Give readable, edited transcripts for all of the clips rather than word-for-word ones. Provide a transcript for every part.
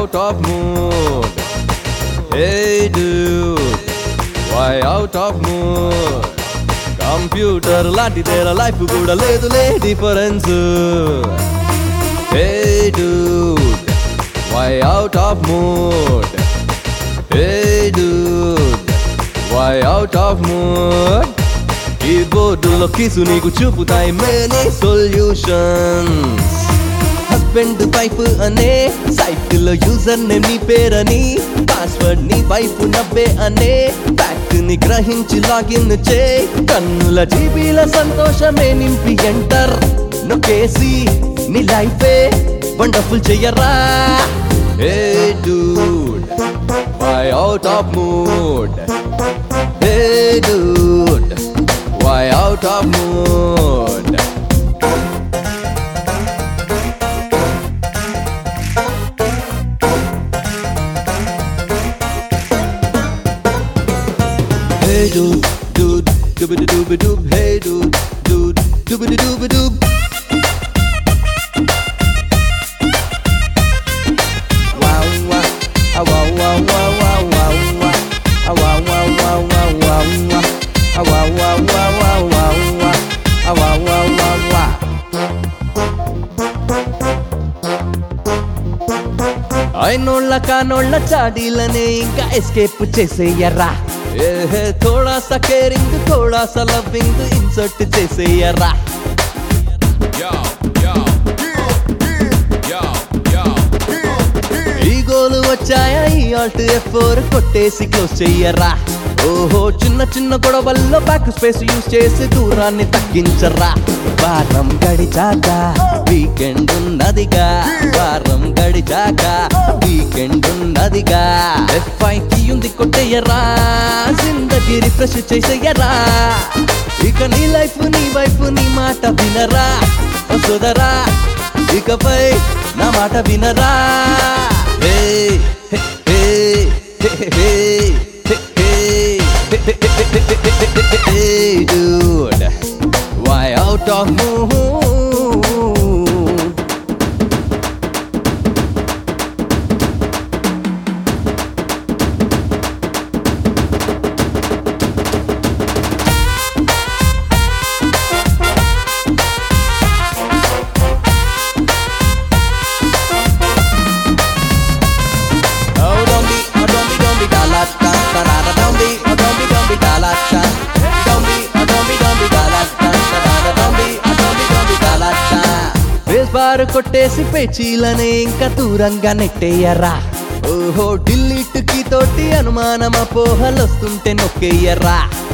out of mood? Hey dude, why out of mood? Computer లాంటి తేరా life కూడా లేదులే difference. Hey dude, why out of mood? Hey dude, why out of mood? కీబోర్డులో keys నీకు చూపుతాయి many solutions. Husband wife అనే site లో user name నీ పేరని, పాస్వర్డ్ నీ వైఫ్ నవ్వే అనే ఫ్యాక్ట్ ని గ్రహించి లాగిన్ చే, కన్నుల జీబీల సంతోషమే నింపి ఎంటర్ నొక్కేసి నీ లైఫే వండర్ఫుల్ చెయ్యరా. Hey dude, why out of mood? Hey dude, why out of mood? Hey dude, dude, doobity doobity doob. Hey dude, dude, doobity doobity doob. Wow wow, ah wow wow wow wow wow wow, ah wow wow wow wow wow wow, ah wow wow wow wow wow wow, ah wow wow wow wow. అయినోళ్ళ కానోళ్ళ చాడీలనే ఇంకా escape చేసేయరా. थोड़ा सा caring थोड़ा सा loving insert చేసేయరా. ఈగోలు వచ్చాయా ఈ Alt F4 కొట్టేసి close చెయ్యరా. ఓహో చిన్న చిన్న గొడవల్లో బ్యాక్ స్పేస్ యూజ్ చేసి దూరాన్ని తగ్గించరా. వారం గడిచాక వీకెండ్ ఉన్నదిగా, వారం గడిచాక వీకెండ్ ఉన్నదిగా, F5 కి ఉంది కొట్టేయరా, జిందగీ రిఫ్రెష్ చేసేయరా. ఇక నీ లైఫ్ నీ వైఫ్ నీ మాట వినరా సోదరా, ఇకపై నా మాట వినరా. హే hey hey hey Hey dude, why out of mood? బారు కొట్టేసి పేచీలనే ఇంకా దూరంగా నెట్టేయరా. ఓహో డిలీట్ కీ తోటి అనుమానం అపోహలొస్తుంటే నొక్కేయరా.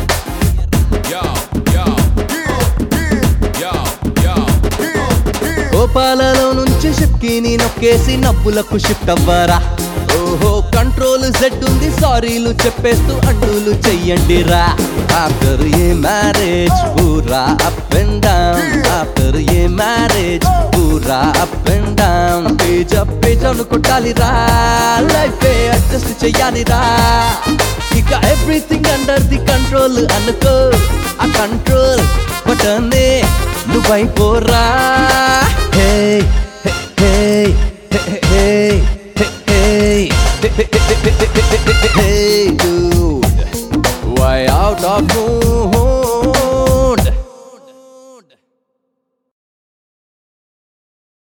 కోపాలలో నుంచి షిఫ్ట్ కీని నొక్కేసి నవ్వులకు షిఫ్ట్ అవ్వరా. ఓహో కంట్రోల్ Z ఉంది సారీలు చెప్పేస్తూ అండూలు చెయ్యండిరా. ఆఫ్టర్ ఏ మ్యారేజ్ పూరా up and down, after a marriage పూరా up and down, page up page అనుకుంటాలిరా, లైఫ్ అడ్జస్ట్ చెయ్యాలిరా. ఇక ఎవ్రీథింగ్ అండర్ ది కంట్రోల్ అనుకో, ఆ కంట్రోల్ బటనే నువ్వైపోరా. Hey hey hey Hey dude, why out of mood?